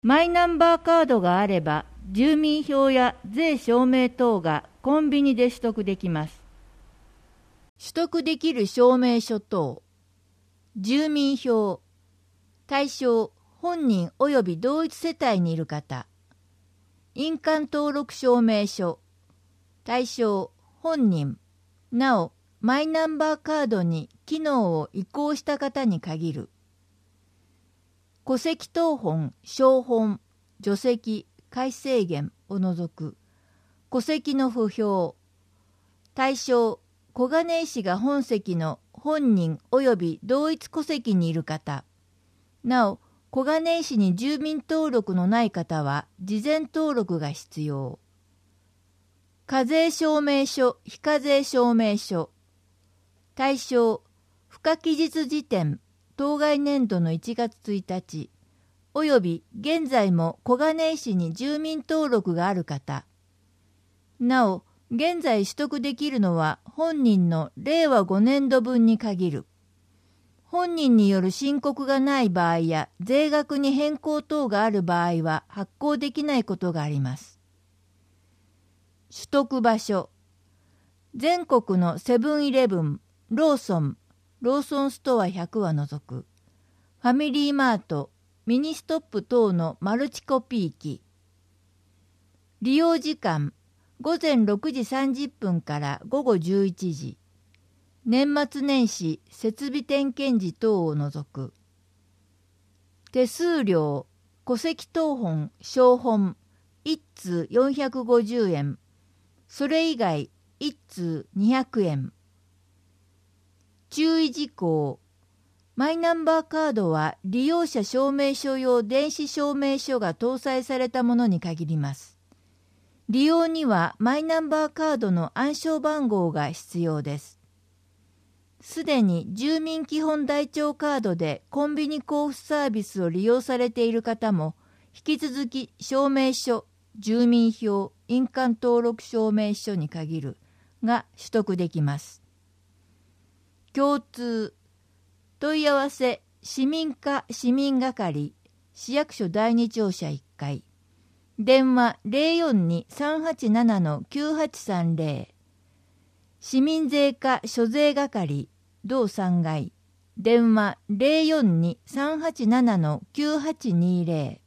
マイナンバーカードがあれば、住民票や税証明等がコンビニで取得できます。取得できる証明書等。住民票。対象、本人及び同一世帯にいる方。印鑑登録証明書。対象、本人。なお、マイナンバーカードに機能を移行した方に限る。戸籍謄本、照本、除籍、改正限を除く。戸籍の不評。対象、小金井市が本籍の本人及び同一戸籍にいる方。なお、小金井市に住民登録のない方は事前登録が必要。課税証明書、非課税証明書。対象、付加期日時点、当該年度の1月1日、および現在も小金井市に住民登録がある方。なお、現在取得できるのは本人の令和5年度分に限る。本人による申告がない場合や税額に変更等がある場合は発行できないことがあります。取得場所。全国のセブンイレブン、ローソン、ローソンストア100は除く。ファミリーマート、ミニストップ等のマルチコピー機。利用時間、午前6時30分から午後11時。年末年始設備点検時等を除く。手数料、戸籍謄本、照本、1通450円。それ以外、1通200円。注意事項。マイナンバーカードは利用者証明書用電子証明書が搭載されたものに限ります。利用にはマイナンバーカードの暗証番号が必要です。すでに住民基本台帳カードでコンビニ交付サービスを利用されている方も、引き続き証明書、住民票、印鑑登録証明書に限るが取得できます。共通。問い合わせ、市民課市民係、市役所第二庁舎1階。電話 042-387-9830。市民税課諸税係、同3階。電話 042-387-9820。